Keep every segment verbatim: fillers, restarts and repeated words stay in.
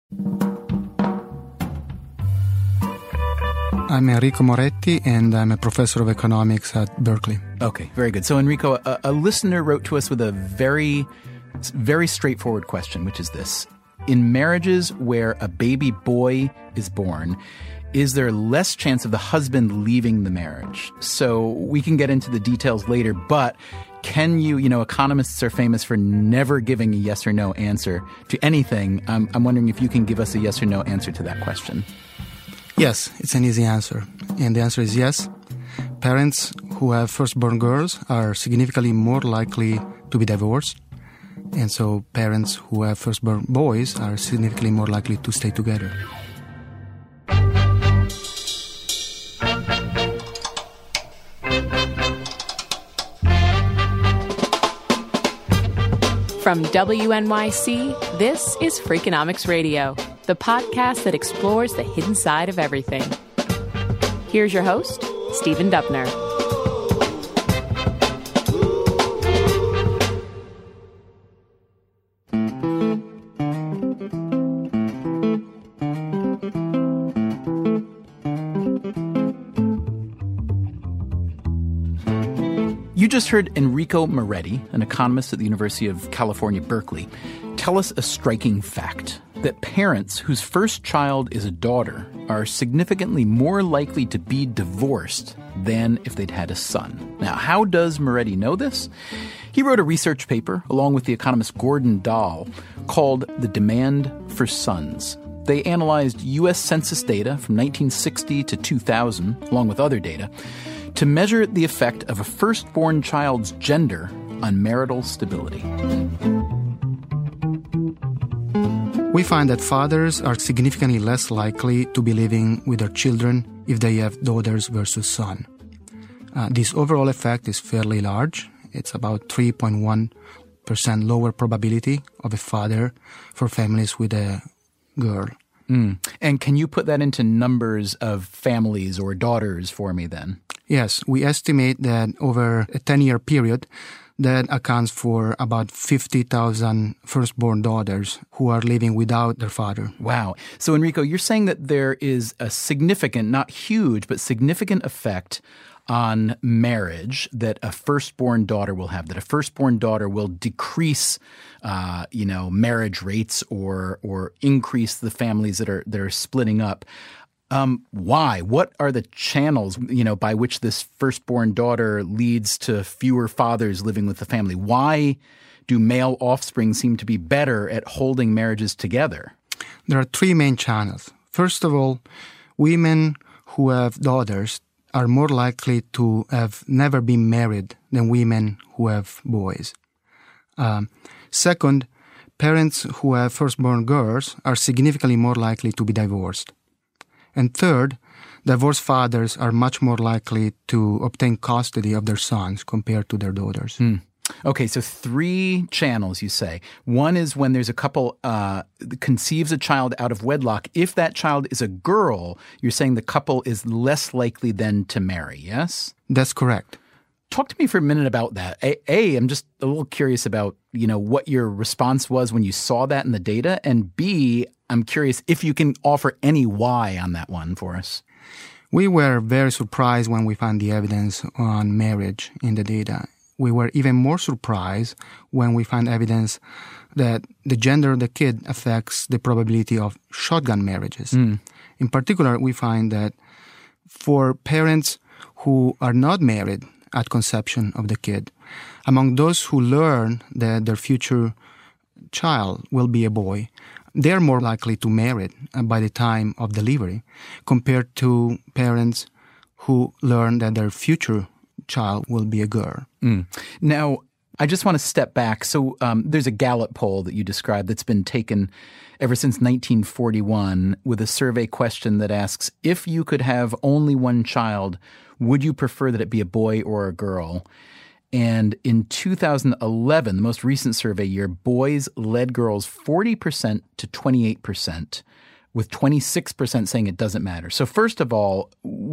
I'm Enrico Moretti, and I'm a professor of economics at Berkeley. Okay, very good. So, Enrico, a, a listener wrote to us with a very, very straightforward question, which is this. In marriages where a baby boy is born, is there less chance of the husband leaving the marriage? So we can get into the details later, but can you, you know, economists are famous for never giving a yes or no answer to anything. Um, I'm wondering if you can give us a yes or no answer to that question. Yes, it's an easy answer. And the answer is yes. Parents who have firstborn girls are significantly more likely to be divorced. And so parents who have firstborn boys are significantly more likely to stay together. From W N Y C, this is Freakonomics Radio, the podcast that explores the hidden side of everything. Here's your host, Stephen Dubner. You just heard Enrico Moretti, an economist at the University of California, Berkeley, tell us a striking fact, that parents whose first child is a daughter are significantly more likely to be divorced than if they'd had a son. Now, how does Moretti know this? He wrote a research paper, along with the economist Gordon Dahl, called The Demand for Sons. They analyzed U S Census data from nineteen sixty to two thousand, along with other data, to measure the effect of a firstborn child's gender on marital stability. We find that fathers are significantly less likely to be living with their children if they have daughters versus son. Uh, this overall effect is fairly large. It's about three point one percent lower probability of a father for families with a girl. Mm. And can you put that into numbers of families or daughters for me then? Yes, we estimate that over a ten-year period, that accounts for about fifty thousand firstborn daughters who are living without their father. Wow. So, Enrico, you're saying that there is a significant, not huge, but significant effect on marriage that a firstborn daughter will have, that a firstborn daughter will decrease, uh, you know, marriage rates or or increase the families that are that are splitting up. Um, why? What are the channels, you know, by which this firstborn daughter leads to fewer fathers living with the family? Why do male offspring seem to be better at holding marriages together? There are three main channels. First of all, women who have daughters are more likely to have never been married than women who have boys. Um, second, parents who have firstborn girls are significantly more likely to be divorced. And third, divorced fathers are much more likely to obtain custody of their sons compared to their daughters. Hmm. Okay, so three channels, you say. One is when there's a couple uh, conceives a child out of wedlock. If that child is a girl, you're saying the couple is less likely then to marry, yes? That's correct. Talk to me for a minute about that. A, a, I'm just a little curious about, you know, what your response was when you saw that in the data. And B, I'm curious if you can offer any why on that one for us. We were very surprised when we found the evidence on marriage in the data. We were even more surprised when we found evidence that the gender of the kid affects the probability of shotgun marriages. Mm. In particular, we find that for parents who are not married at conception of the kid, among those who learn that their future child will be a boy, they're more likely to marry by the time of delivery compared to parents who learn that their future child will be a girl. Mm. Now, I just want to step back. So um, there's a Gallup poll that you described that's been taken ever since nineteen forty-one with a survey question that asks, if you could have only one child, would you prefer that it be a boy or a girl? And in two thousand eleven, the most recent survey year, boys led girls forty percent to twenty-eight percent, with twenty-six percent saying it doesn't matter. So first of all,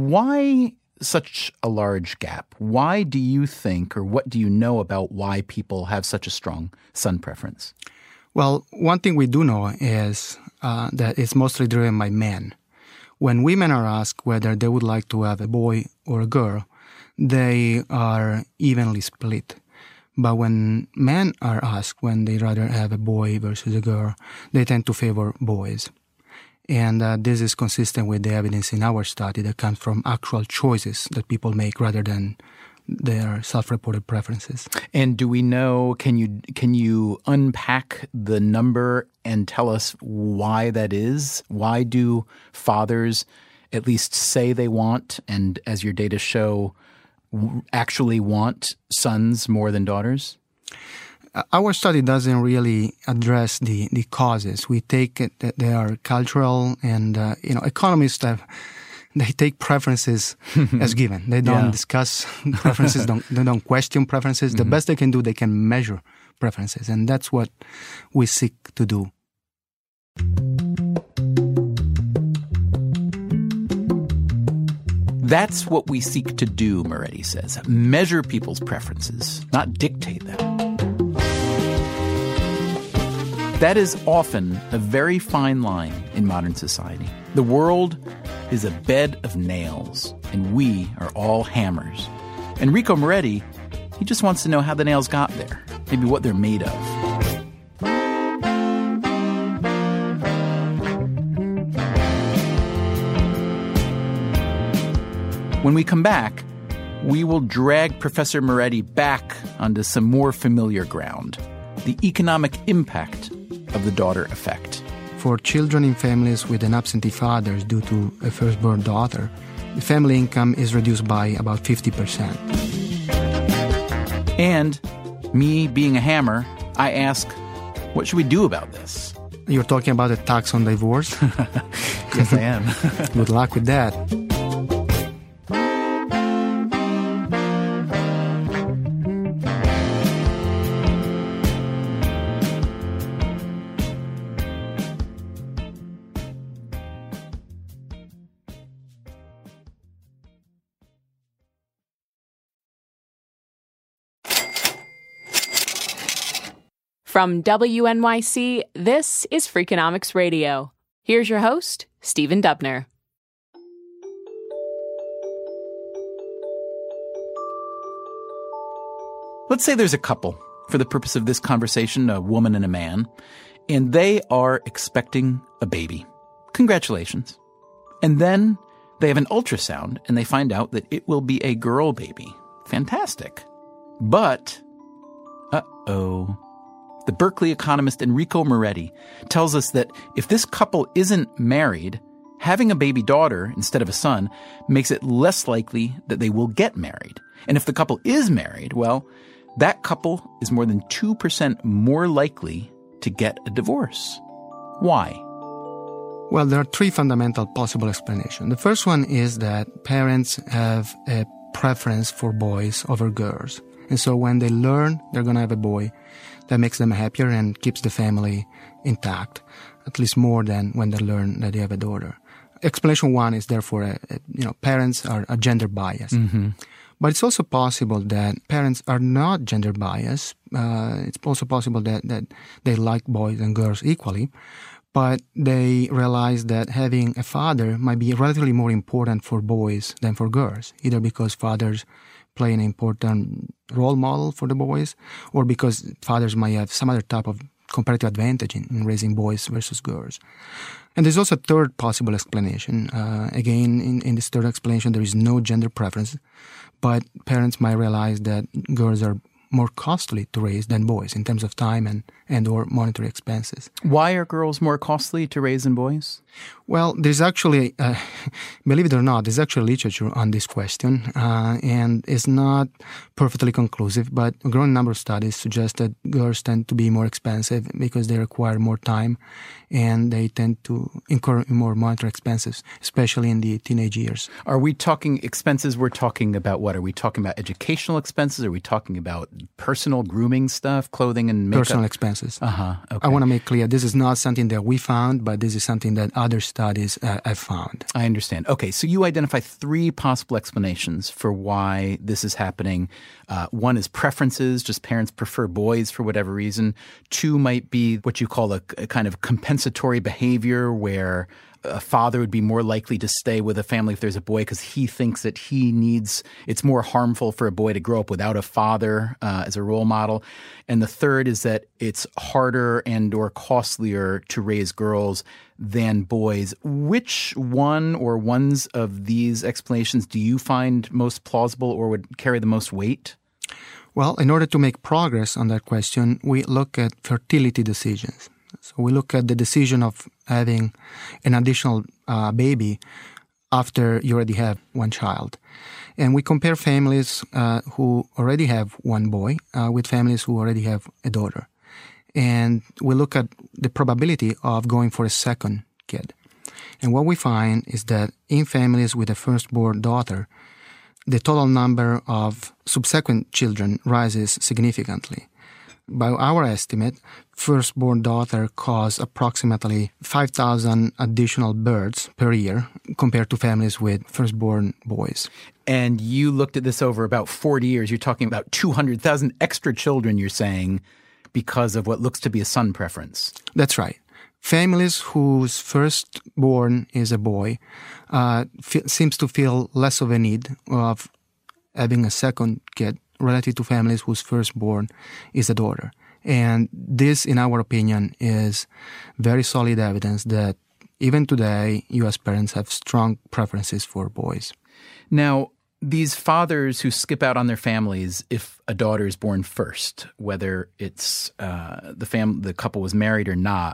why such a large gap? Why do you think, or what do you know about why people have such a strong son preference? Well, one thing we do know is uh, that it's mostly driven by men. When women are asked whether they would like to have a boy or a girl, they are evenly split. But when men are asked when they rather have a boy versus a girl, they tend to favor boys. And uh, this is consistent with the evidence in our study that comes from actual choices that people make rather than their self-reported preferences. And do we know, can you can you unpack the number and tell us why that is? Why do fathers at least say they want, and as your data show, actually want sons more than daughters? Our study doesn't really address the, the causes. We take it that they are cultural, and uh, you know, economists have they take preferences as given. They don't yeah. discuss preferences. don't they don't question preferences. Mm-hmm. The best they can do, they can measure preferences, and that's what we seek to do. That's what we seek to do, Moretti says. Measure people's preferences, not dictate them. That is often a very fine line in modern society. The world is a bed of nails, and we are all hammers. Enrico Moretti, he just wants to know how the nails got there, maybe what they're made of. When we come back, we will drag Professor Moretti back onto some more familiar ground, the economic impact of the daughter effect. For children in families with an absentee father due to a firstborn daughter, the family income is reduced by about fifty percent. And me being a hammer, I ask, what should we do about this? You're talking about a tax on divorce? Yes, I am. Good luck with that. From W N Y C, this is Freakonomics Radio. Here's your host, Stephen Dubner. Let's say there's a couple, for the purpose of this conversation, a woman and a man, and they are expecting a baby. Congratulations. And then they have an ultrasound, and they find out that it will be a girl baby. Fantastic. But, uh-oh. The Berkeley economist Enrico Moretti tells us that if this couple isn't married, having a baby daughter instead of a son makes it less likely that they will get married. And if the couple is married, well, that couple is more than two percent more likely to get a divorce. Why? Well, there are three fundamental possible explanations. The first one is that parents have a preference for boys over girls. And so when they learn they're going to have a boy, that makes them happier and keeps the family intact, at least more than when they learn that they have a daughter. Explanation one is therefore, a, a, you know, parents are, are gender biased. Mm-hmm. But it's also possible that parents are not gender biased. Uh, it's also possible that, that they like boys and girls equally, but they realize that having a father might be relatively more important for boys than for girls, either because fathers play an important role model for the boys, or because fathers might have some other type of comparative advantage in, in raising boys versus girls. And there's also a third possible explanation. Uh, again, in, in this third explanation, there is no gender preference, but parents might realize that girls are more costly to raise than boys in terms of time and, and or monetary expenses. Why are girls more costly to raise than boys? Well, there's actually, uh, believe it or not, there's actually literature on this question, uh, and it's not perfectly conclusive, but a growing number of studies suggest that girls tend to be more expensive because they require more time and they tend to incur more monetary expenses, especially in the teenage years. Are we talking expenses? We're talking about what? Are we talking about educational expenses? Are we talking about personal grooming stuff, clothing and makeup? Personal expenses. diagnosis. Uh-huh. Okay. I want to make clear this is not something that we found, but this is something that other studies uh, have found. I understand. Okay, so you identify three possible explanations for why this is happening. Uh, one is preferences, just parents prefer boys for whatever reason. Two might be what you call a, a kind of compensatory behavior where a father would be more likely to stay with a family if there's a boy because he thinks that he needs – it's more harmful for a boy to grow up without a father uh, as a role model. And the third is that it's harder and or costlier to raise girls than boys. Which one or ones of these explanations do you find most plausible or would carry the most weight? Well, in order to make progress on that question, we look at fertility decisions. So we look at the decision of having an additional uh, baby after you already have one child. And we compare families uh, who already have one boy uh, with families who already have a daughter. And we look at the probability of going for a second kid. And what we find is that in families with a firstborn daughter, the total number of subsequent children rises significantly. By our estimate, firstborn daughter cause approximately five thousand additional births per year compared to families with firstborn boys. And you looked at this over about forty years. You're talking about two hundred thousand extra children, you're saying, because of what looks to be a son preference. That's right. Families whose firstborn is a boy uh, f- seems to feel less of a need of having a second kid relative to families whose firstborn is a daughter. And this, in our opinion, is very solid evidence that even today, U S parents have strong preferences for boys. Now, these fathers who skip out on their families if a daughter is born first, whether it's uh, the fam- the couple was married or not,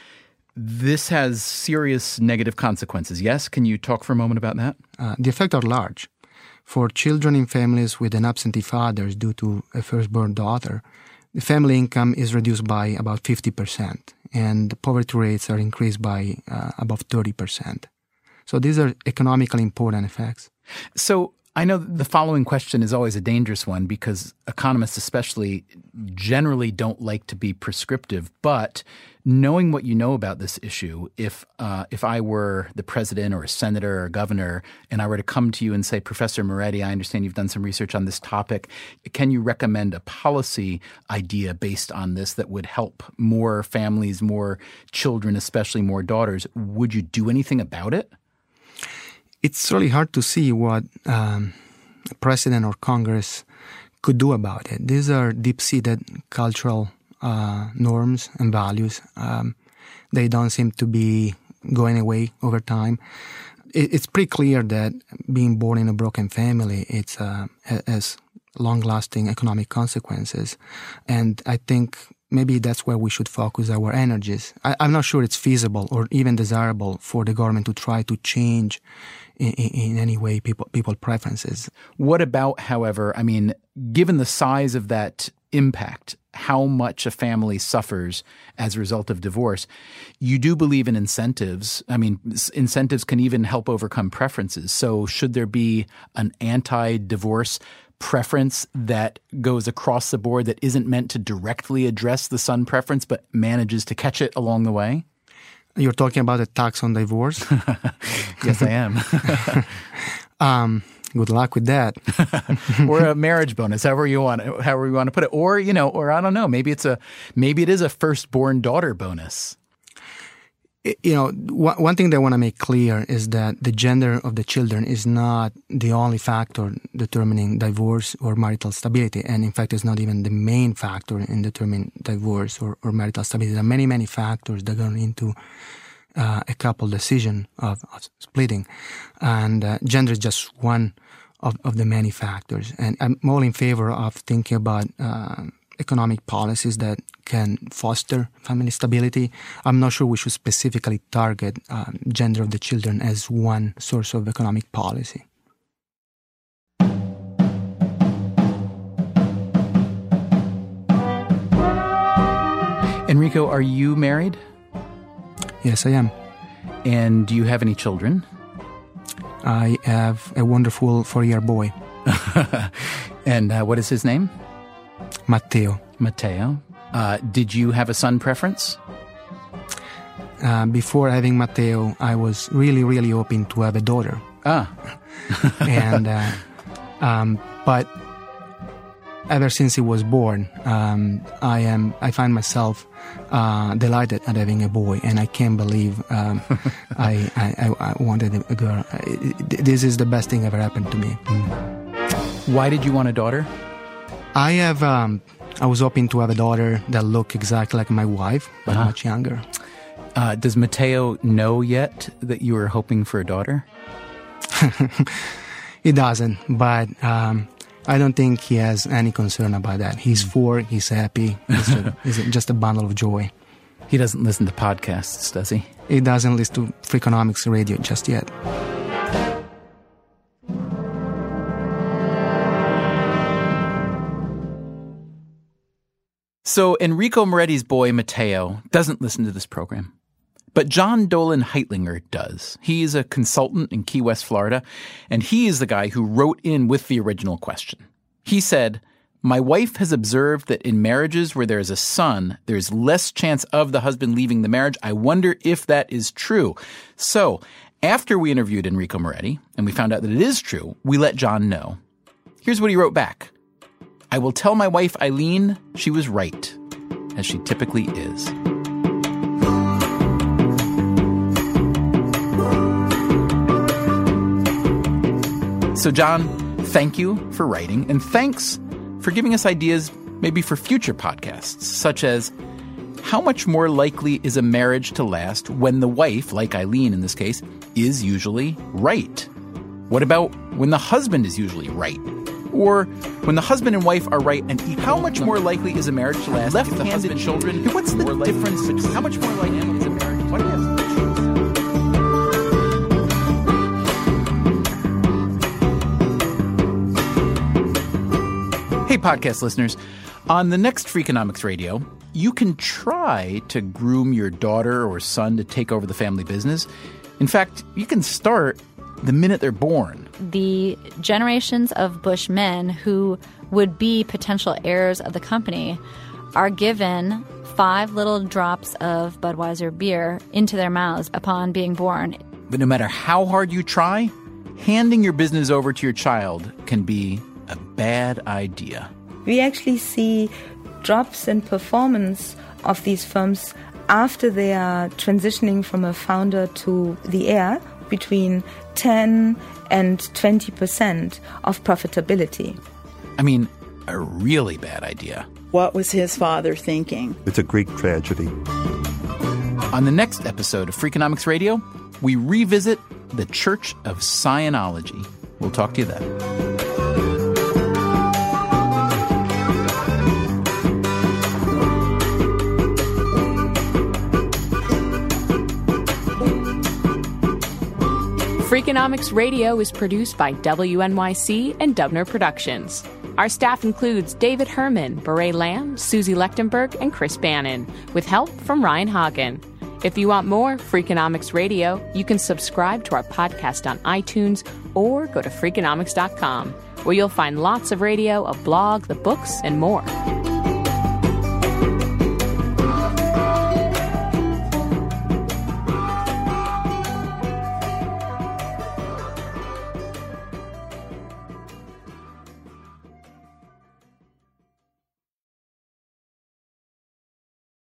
this has serious negative consequences. Yes? Can you talk for a moment about that? Uh, the effects are large. For children in families with an absentee father due to a firstborn daughter, the family income is reduced by about fifty percent, and the poverty rates are increased by uh, above thirty percent. So these are economically important effects. So I know the following question is always a dangerous one because economists especially generally don't like to be prescriptive, but knowing what you know about this issue, if uh, if I were the president or a senator or a governor and I were to come to you and say, Professor Moretti, I understand you've done some research on this topic. Can you recommend a policy idea based on this that would help more families, more children, especially more daughters? Would you do anything about it? It's really hard to see what um, a president or Congress could do about it. These are deep-seated cultural uh, norms and values. Um, they don't seem to be going away over time. It, it's pretty clear that being born in a broken family it's uh, has long-lasting economic consequences, and I think maybe that's where we should focus our energies. I, I'm not sure it's feasible or even desirable for the government to try to change in, in, in any way people people preferences. What about, however, I mean, given the size of that impact, how much a family suffers as a result of divorce, you do believe in incentives. I mean, incentives can even help overcome preferences. So should there be an anti-divorce preference that goes across the board that isn't meant to directly address the son preference but manages to catch it along the way? You're talking about a tax on divorce? Yes, I am. um, good luck with that. Or a marriage bonus, however you want, however you want to put it. Or, you know, or I don't know, maybe it's a, maybe it is a firstborn daughter bonus. You know, one thing that I want to make clear is that the gender of the children is not the only factor determining divorce or marital stability. And in fact, it's not even the main factor in determining divorce or, or marital stability. There are many, many factors that go into uh, a couple decision of, of splitting. And uh, gender is just one of, of the many factors. And I'm all in favor of thinking about uh, economic policies that can foster family stability. I'm not sure we should specifically target um, gender of the children as one source of economic policy. Enrico, are you married? Yes, I am. And do you have any children? I have a wonderful four-year boy. And uh, what is his name? Matteo. Matteo. Uh, did you have a son preference? Uh, before having Matteo, I was really, really hoping to have a daughter. Ah. and uh, um, but ever since he was born, um, I am I find myself uh, delighted at having a boy, and I can't believe um, I, I I wanted a girl. This is the best thing ever happened to me. Mm. Why did you want a daughter? I have um, I was hoping to have a daughter that looked exactly like my wife, but uh-huh. much younger. Uh, does Matteo know yet that you were hoping for a daughter? He doesn't, but um, I don't think he has any concern about that. He's four, he's happy, he's, a, he's just a bundle of joy. He doesn't listen to podcasts, does he? He doesn't listen to Freakonomics Radio just yet. So Enrico Moretti's boy, Matteo, doesn't listen to this program. But John Dolan Heitlinger does. He's a consultant in Key West, Florida, and he is the guy who wrote in with the original question. He said, "My wife has observed that in marriages where there is a son, there's less chance of the husband leaving the marriage. I wonder if that is true." So after we interviewed Enrico Moretti, and we found out that it is true, we let John know. Here's what he wrote back. "I will tell my wife, Eileen, she was right, as she typically is." So, John, thank you for writing, and thanks for giving us ideas maybe for future podcasts, such as how much more likely is a marriage to last when the wife, like Eileen in this case, is usually right? What about when the husband is usually right? Or when the husband and wife are right and equal? How much more likely is a marriage to last left-handed children? What's the difference between how much more likely is a marriage? What if? Hey, podcast listeners. On the next Freakonomics Radio, you can try to groom your daughter or son to take over the family business. In fact, you can start the minute they're born. The generations of Bush men who would be potential heirs of the company are given five little drops of Budweiser beer into their mouths upon being born. But no matter how hard you try, handing your business over to your child can be a bad idea. We actually see drops in performance of these firms after they are transitioning from a founder to the heir between ten and twenty percent of profitability. I mean, a really bad idea. What was his father thinking? It's a Greek tragedy. On the next episode of Freakonomics Radio, we revisit the Church of Scientology. We'll talk to you then. Freakonomics Radio is produced by W N Y C and Dubner Productions. Our staff includes David Herman, Beret Lamb, Susie Lechtenberg, and Chris Bannon, with help from Ryan Hagen. If you want more Freakonomics Radio, you can subscribe to our podcast on iTunes or go to Freakonomics dot com, where you'll find lots of radio, a blog, the books, and more.